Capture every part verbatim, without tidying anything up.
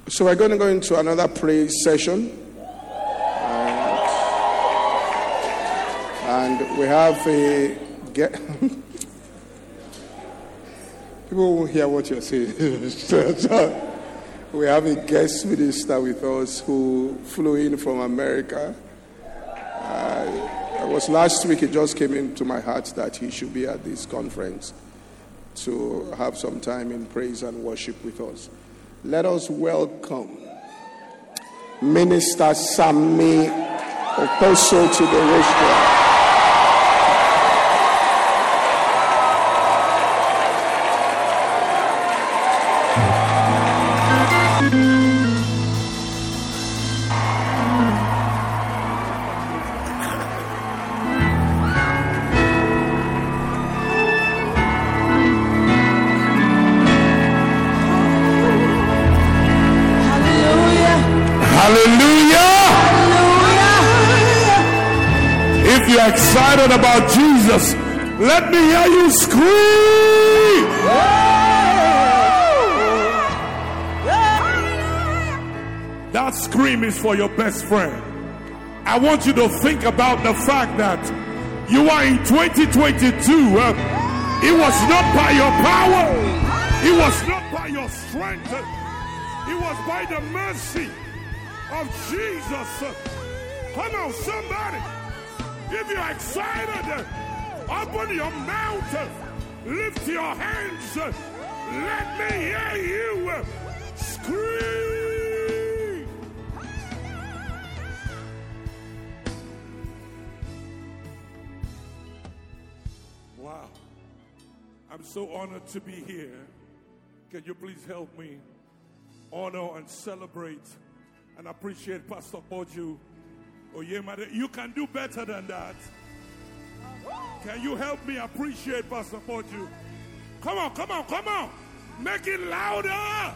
So we're going to go into another praise session. And, and we have a... Get, people won't hear what you're saying. So we have a guest minister with us who flew in from America. Uh, it was last week, it just came into my heart that he should be at this conference to have some time in praise and worship with us. Let us welcome Minister Sammy Oposo to the restaurant. Excited about Jesus, let me hear you scream. That scream is for your best friend. I want you to think about the fact that you are in twenty twenty-two. Uh, it was not by your power, it was not by your strength, it was by the mercy of Jesus. Come on, somebody. If you're excited, open your mouth, lift your hands, let me hear you scream. Wow, I'm so honored to be here. Can you please help me honor and celebrate and appreciate Pastor Boju? Oh, yeah, mother, you can do better than that. Can you help me appreciate Pastor Boju? Come on, come on, come on. Make it louder.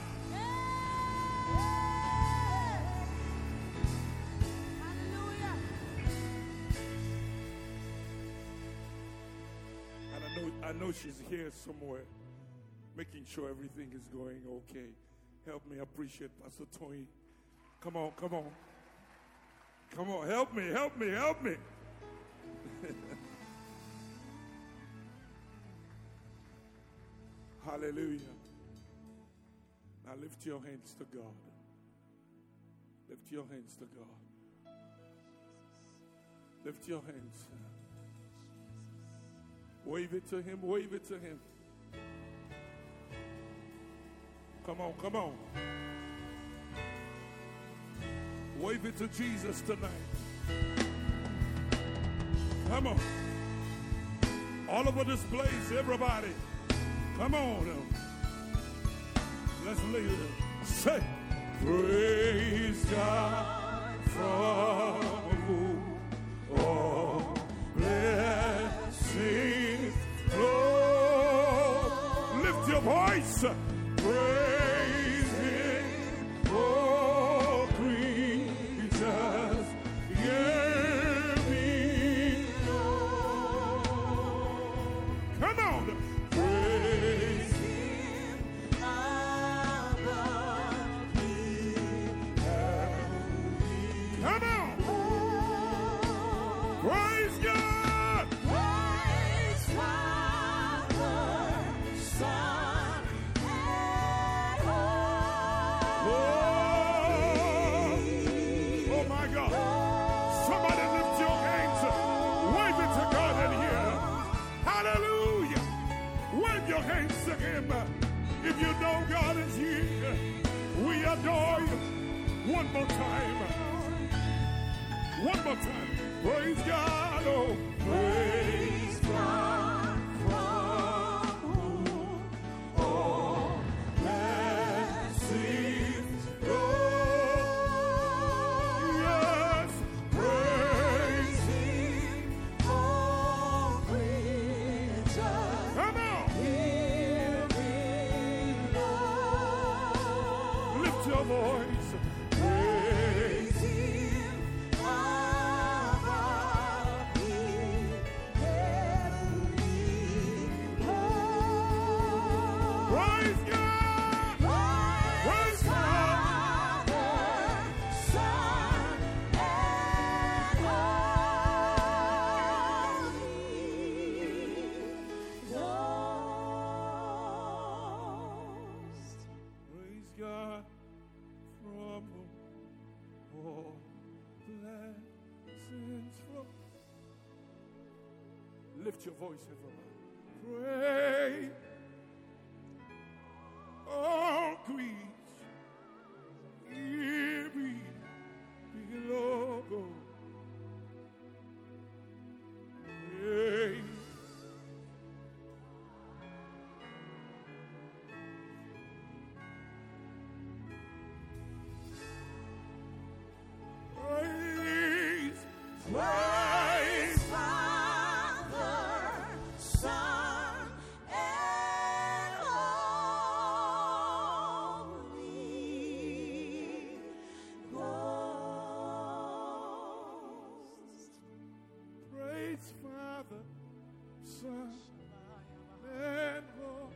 And I know, I know she's here somewhere, making sure everything is going okay. Help me appreciate Pastor Tony. Come on, come on. Come on, help me, help me, help me. Hallelujah. Now lift your hands to God. Lift your hands to God. Lift your hands. Wave it to him, wave it to him. Come on, come on. Wave it to Jesus tonight. Come on. All over this place, everybody. Come on. Let's leave it. Say, praise God from whom all blessings flow. Lift your voice. Praise him. Oh, creatures, hear me. Come on. Praise him above me. Come on. Praise God. Praise Father, Son, and Holy. Oh, my God. Somebody lift your hands. Wave it to God in here. Hallelujah. Wave your hands to him. If you know God is here, we adore you. One more time. One more time. Praise God. Oh, praise God. From whom all blessings flow. Yes, praise him, all creatures. Come on. Hear me, Lord. Lift your voice. Praise him above me, heavenly Lord. Praise God. Praise God. Blessings flow. Lift your voice, everybody. Pray. All creeds. Here we below go. Pray. Praise. Praise. Father, Son, and Holy Ghost. Praise Father, Son, and Holy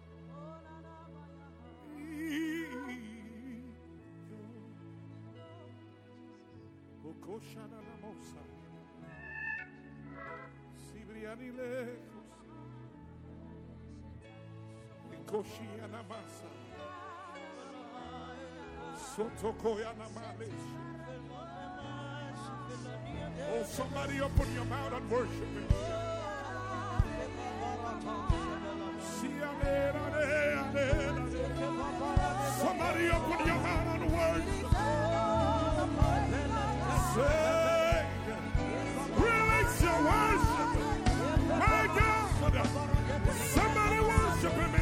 Okoshana Namosa. Sibriani Lekos. Ikoshiana Masa. Sotokoyana Malish. Oh, somebody open your mouth and worship him. Somebody open your mouth and worship. Say, release your worship. My God, somebody worship him.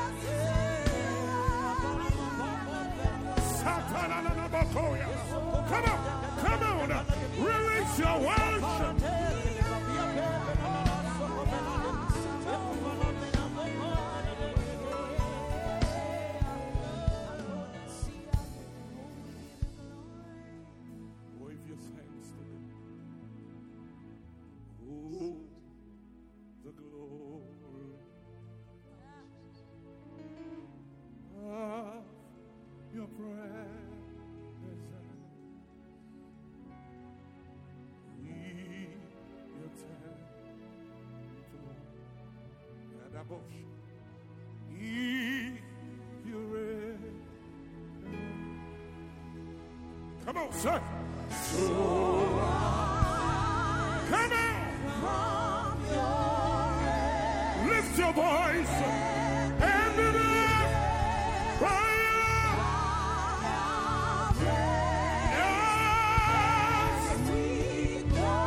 Come on, come on, release your worship. Wave your hands to them. Oh, the glory of your presence. We, your temple, Yadabosh. He, your reign. Come on, sir. So come on. Lift your voice and be there. Fire. Yes. In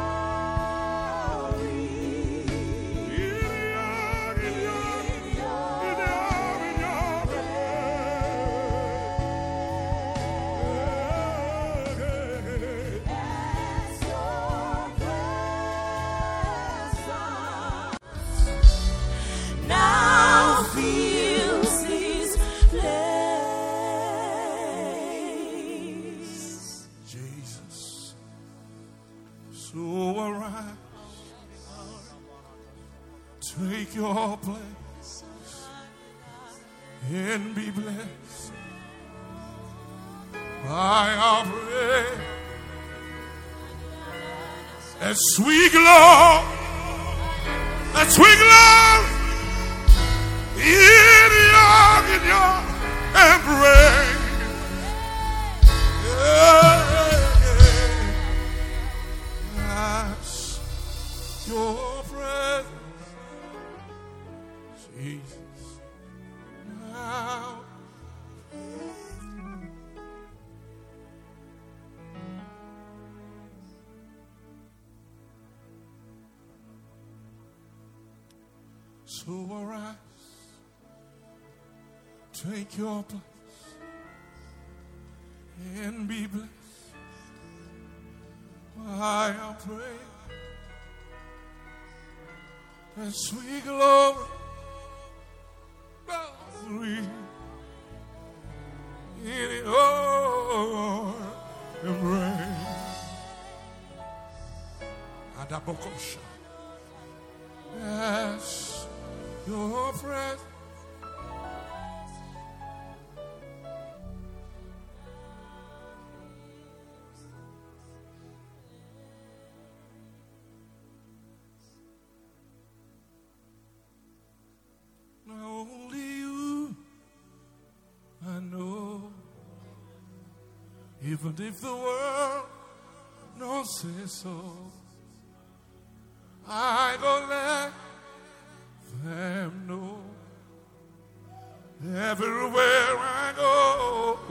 your, in your, in your, in your. Now fills this place. Jesus, so arise, take your place and be blessed by our prayer. As we glow, as we glow in your, in your embrace. Yes, your presence, Jesus, now. So arise, take your place and be blessed. I pray as we glory, glory in your embrace. Adabokosha. Yes, your presence. Only you, I know. Even if the world no say so. I go let them know. Everywhere I go,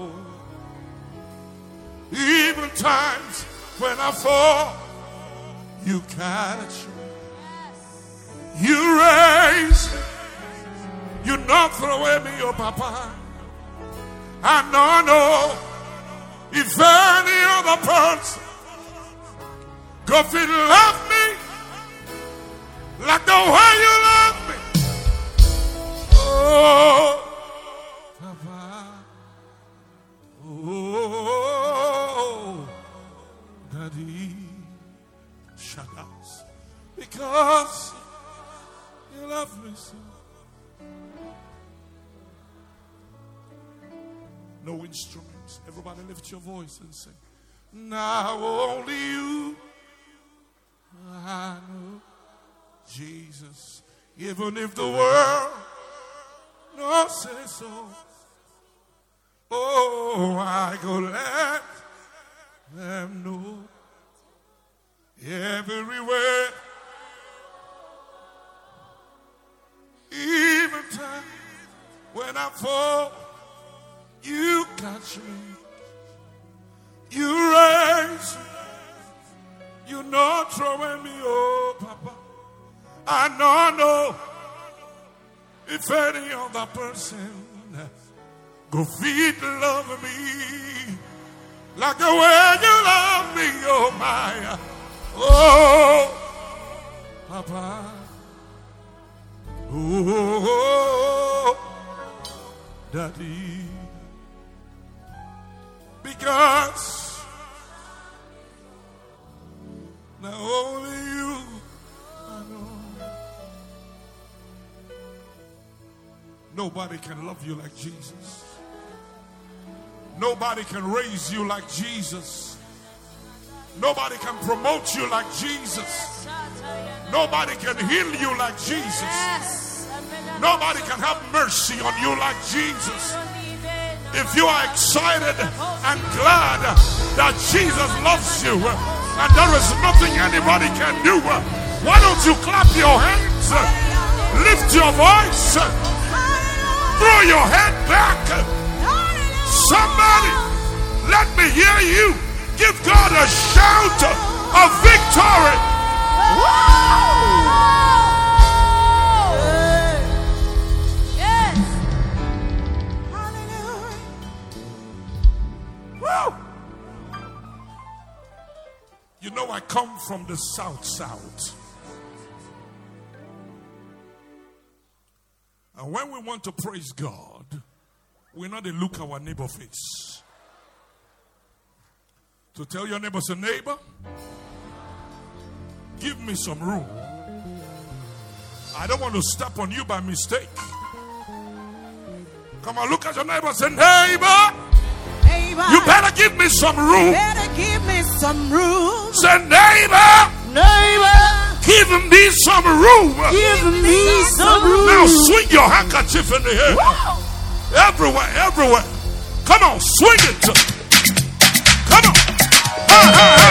even times when I fall, you catch me. You raise me. You not throw away me, oh Papa. I don't know if any other person could feel love me like the way you love me. Oh, Papa. Oh, Daddy. Shut up. Because you love me so. No instruments. Everybody lift your voice and sing. Now only you I know, Jesus. Even if the world don't say so. Oh, I go let them know. Everywhere. Even time when I fall, you catch me. You raise me. You not throwing me, oh Papa. I don't know if any other person go feed love me like the way you love me, oh my. Oh, Papa. Oh, Daddy. Because now only you I know. Nobody can love you like Jesus. Nobody can raise you like Jesus. Nobody can promote you like Jesus. Nobody can heal you like Jesus. Nobody can have mercy on you like Jesus. If you are excited and glad that Jesus loves you and there is nothing anybody can do, why don't you clap your hands, lift your voice, throw your head back. Somebody, let me hear you give God a shout of victory. Woo! You know, I come from the south, south. And when we want to praise God, we not look our neighbor face. To tell your neighbor, say, neighbor, give me some room. I don't want to step on you by mistake. Come on, look at your neighbor, say, neighbor. You better give me some room. Better give me some room. Say, neighbor. Neighbor. Give me some room. Give me some room. Now swing your handkerchief in the air. Whoa. Everywhere, everywhere. Come on, swing it. Come on. Ha, ha, ha.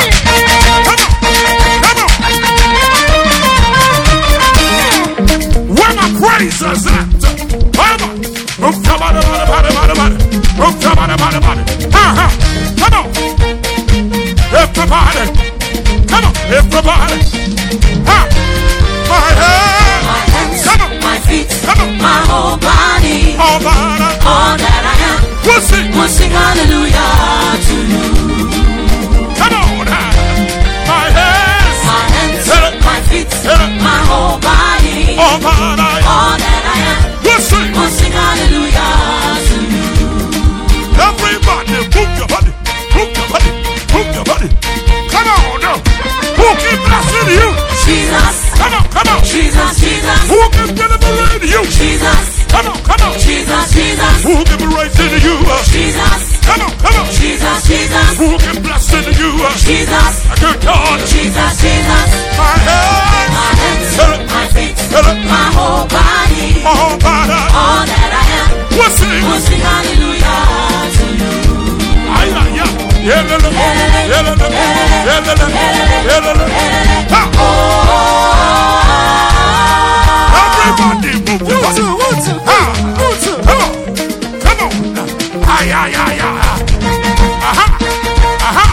Come on. Come on. Where my praisers at? Come on. Come on, come on, come on, come on. Come on, come on, come on. Ha, ha. Come on. Everybody. Come on, everybody. Ha. My head. My hands. Come on. My feet. Come on. My whole body. All that. All that I am. We'll sing. We'll sing hallelujah to you. Come on. My hands. My hands. My feet. Yeah. My whole body. All that I am. All that I am. We'll sing. We'll sing hallelujah to you. Everybody, move your body. Move your body. Move your body. Come on now. Who keep blessing you? Jesus. Come on, come on. Jesus, Jesus. Who keep delivering you? Jesus. Come on, come on. Jesus, Jesus. Who keep raising you? Jesus. Come on, come on. Jesus, Jesus. Who keep blessing you? Jesus. Good God. Jesus, Jesus. My hands. My hands. My feet. My My whole body. all body. All that I am. We'll sing. We'll sing hallelujah to you. Ay, ay, ay. Yeah, yeah, yeah, yeah, yeah. Everybody move your body. Come on. Come on. Ay, ay, ay, ay. Aha. Aha.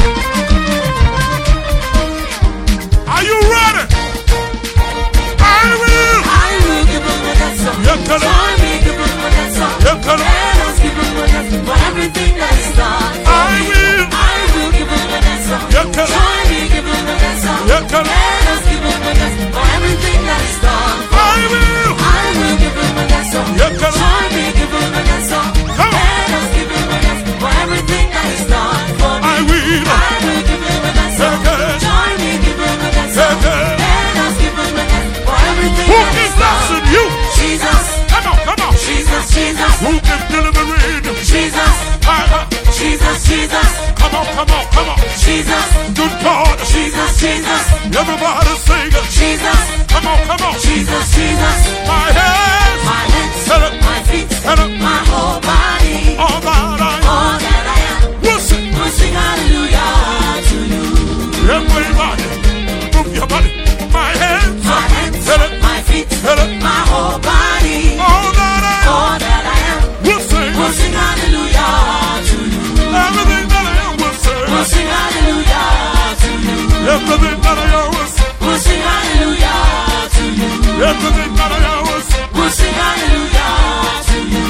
Are you ready? I will. I will give him a dance song. Yeah, come on. Join me, give him a dance song. Yeah, come on. Let us give him a dance for everything that is done. I will. I will give him a dance song. Yeah, come on. Join me, give him a dance song. Yeah, come on. Let us give him a dance for everything that is done. I will. I will give him a dance song. Yeah, come on. Join me, give him a dance song. Come on. Let us give him a dance for everything that is done for me. I will. I will give him a dance song. Yeah, come on. Join me, give him a dance song. Yeah, come on. Let us give him a dance for everything Who that is is done. blessing you? Jesus, Come on, come on. Jesus, Jesus, Who is delivering? Jesus, Uh-huh. Jesus, Jesus, Come on, come on, come on. Jesus, Good God. Jesus, Jesus, Everybody sing it. Jesus, Come on, come on. Jesus, Jesus. My hands. My hands, Set up. my feet, Set up. my whole body, All that I all that I am, will sing. will sing hallelujah to you. Everybody, move your body. My hands. My hands, Set up. my feet, Set up. my whole body, All that I all that I am, will sing. will sing hallelujah to you. Everything that I am will We'll sing. sing hallelujah to you. Everything that I am will sing. We'll sing hallelujah to you. Everything that I am will sing. We'll sing hallelujah to you.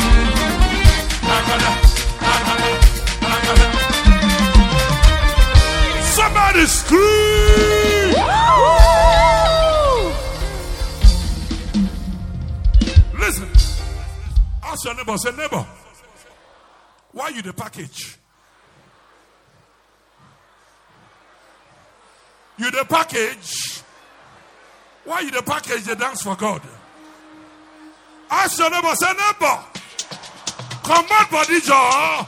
Somebody scream. Listen. Ask your neighbor. Say, neighbor, why you the package? You the package. Why you the package? They dance for God. Ask your neighbor. Say, neighbor, come on, body jaw.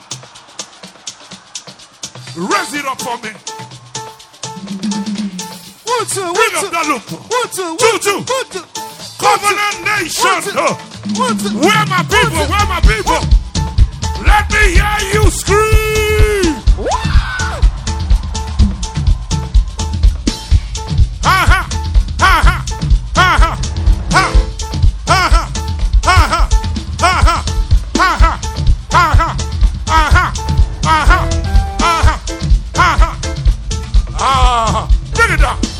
Raise it up for me. One, two, one, Bring up two, that look. one, two, Two, one, two. one, two, Covenant nation. One, two, one, two. Where my people? Where my people? Let me hear you scream. Ha ha ha ha ha ha ha ha ha ha ha ha ha ha ha ha ha ha ha. Ah, bring it down.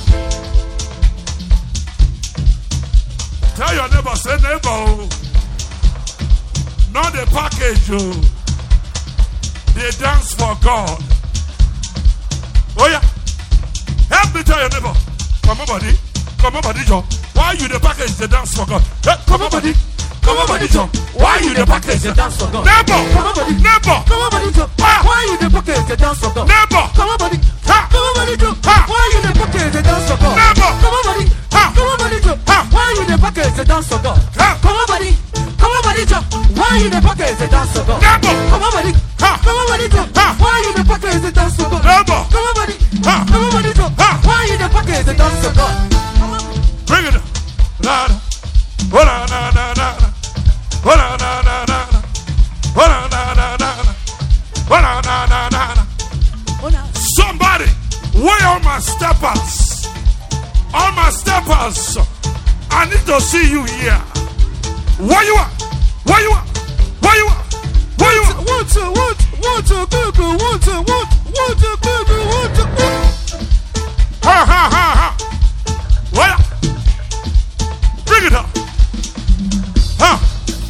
Tell your neighbor, say neighbor, oh, not the package, oh. They dance for God. Oh yeah. Help me tell your neighbor. Come on, buddy. Come on, buddy, John. Why you the package? They dance for God. Hey, come on, buddy. Come on, buddy, John. Why you the package? They dance for God. Neighbor. Come on, buddy. Neighbor. Come on, buddy, jump. Ah. Why you the pocket? They dance for God. Neighbor. Come on, buddy. Ha. Come on, buddy, jump. Ha. Why you the pocket? They dance for God. Neighbor. Come on, buddy. Ha. Come on, buddy, jump. Ha. Why you the pocket? They dance for God. Ha. Come on, buddy. Come on, buddy, jump. Why you the pocket? They dance for God. Neighbor. Come on, buddy. Ha. Come on, buddy, jump. Ha. Why you the pocket? They dance for God. Neighbor. Come on, buddy. Ha. Come on, buddy, jump. Ha. Why you the pocket? They dance for God. Come on. Bring it up. Na na. Oh na na na na na. Oh na na na na na. Oh na na na na na. Oh na na na na na. Somebody, where are my steppers? All my steppers. I need to see you here. Where you are? Where you are? Where you are? Where you are? One, two, one, two, one, two, go, go, one, two, one, one, two, go, go, one, two, one. Ha ha ha ha. Where? Bring it up. Huh?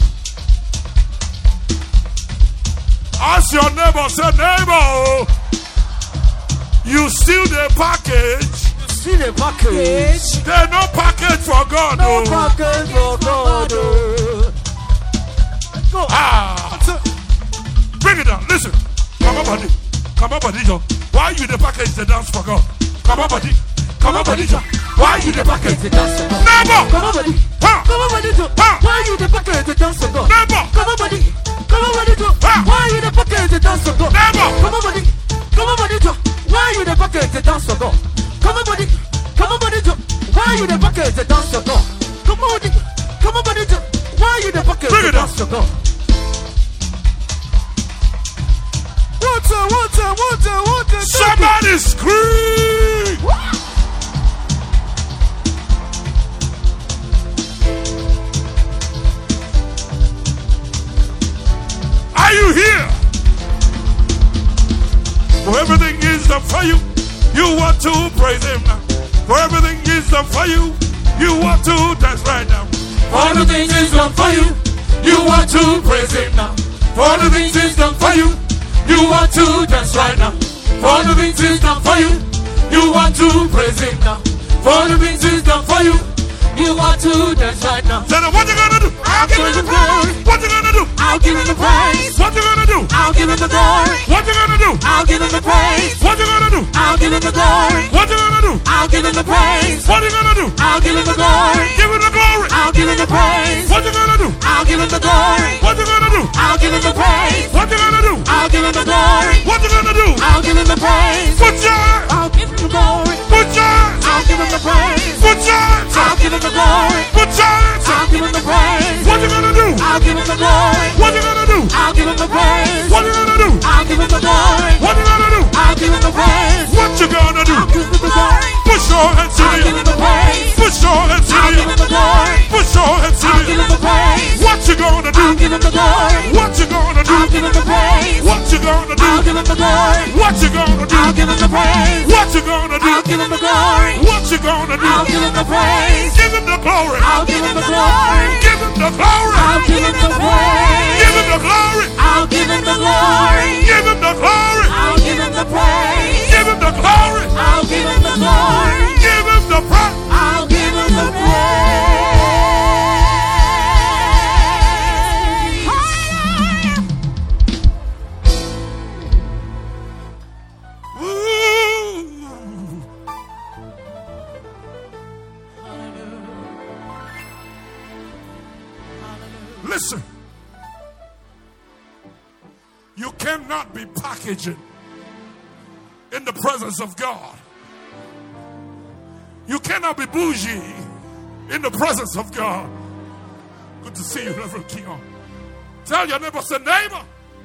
Ask your neighbor, say neighbor, you steal the package. See the package. There's no package for God. No Oh. package for God. oh. Go. Ah. Bring it down. Listen. Come on, buddy. Come on, buddy. Joe. Why you the package the dance for God? Come on, buddy. Come on, buddy. Joe. Why you the package the dance for God? Neighbor. Come on, buddy. Ha. Come on, buddy. Joe. Ha. Why you the package the dance for God? Neighbor. Come on, buddy. Come on, buddy. Joe. Ha. Why you the package the dance for God? Neighbor. Come on, buddy. Come on, buddy. Joe. Why you the package the dance for God? Come on, buddy. Come on, buddy. Joe. Why you the package the dance for God? Come on, buddy. Come on, buddy. Joe. Why you the package Bring the it up. dance for God? One, two, one, two, one, two, one, two, one, two. Somebody Somebody scream. Are you here? For everything is done for you, you want to praise him now. For everything is done for you, you want to dance right now. For the things he's done for you, you want to praise him now. For the things he's done for you, you want to dance right now. For the things he's done for you, you want to praise him now. For the things he's done for you, you want to dance right now. Tell them what you gonna do. I'll give him the praise. What you gonna do? I'll give him the praise. What you gonna do? I'll give him the glory. What you gonna do? I'll give him the praise. What you gonna do? I'll give him the glory. What you gonna do? I'll give him the praise. What you gonna do? I'll give him the glory. Give him the glory. I'll give him the praise. What you gonna do? I'll give him the glory. What you gonna do? I'll give him the praise. What you gonna do? I'll give him the glory. What you gonna do? I'll give him the praise. Put your hands. I'll give him the glory. Put your hands. I'll give him the praise. Put your hands. I'll give him the glory. Put your hands. I'll give him the praise. What you gonna do? I'll give him the glory. What you gonna do? I'll give him the praise. What you gonna do? I'll give him the glory. What you gonna do? I'll give him the praise. What you gonna do? I'll give him the glory. Push your hands to I'll give him the the praise. Push your hands to I'll give him the the glory. Push your hands to I'll give him the the praise. What you gonna do? I'll give him the glory. What you gonna do? I'll give him the praise. What you gonna do? I'll give him the glory. What you gonna do? I'll give him the praise. What you gonna do? I'll give him the glory. What you gonna do? I'll give him the praise. Give him the glory. I'll give him the glory. Give him the glory. I'll give him the praise. Give him the glory. I'll give him the glory. Give him the glory. I'll give him the praise. Give him the glory. I'll give him the glory. Give him the praise. I'll give him the praise. Listen, you cannot be packaging in the presence of God. You cannot be bougie in the presence of God. Good to see you, Reverend Keon. Tell your neighbor, say, neighbor,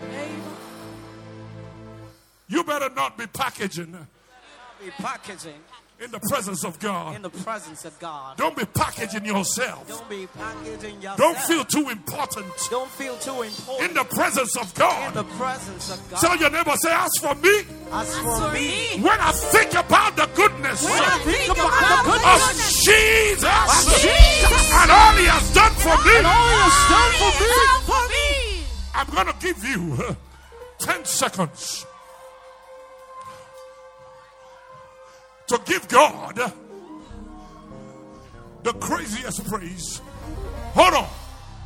you better not be packaging Be packaging in the presence of God. in the presence of God. Don't be packaging yourself. Don't be packaging yourself. Don't feel too important Don't feel too important in the presence of in God. the presence of God. Tell your neighbor, say, as for me, As for me, when I think about the goodness when I think about the of goodness Jesus Jesus and all he has done for me, and all he has done for me, I'm going to give you uh, ten seconds to give God the craziest praise. Hold on.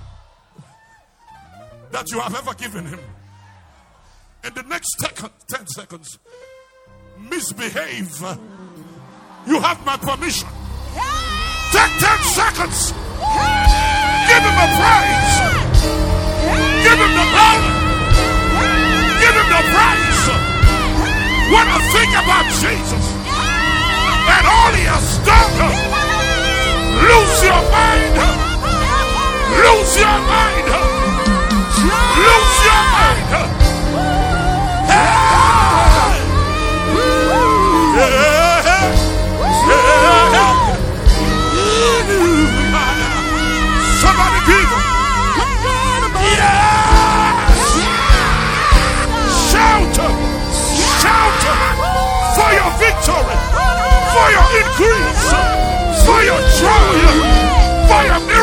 That you have ever given him. In the next ten, ten seconds, misbehave. You have my permission. Take ten seconds. Give him a praise. Give him the glory. Give him the praise. When I think about Jesus and all he has done, lose your mind. Lose your mind. Lose your mind. Hey. Yeah. Yeah. Somebody give him. Yes. Shout. Shout for your victory, for your increase, for your joy, for your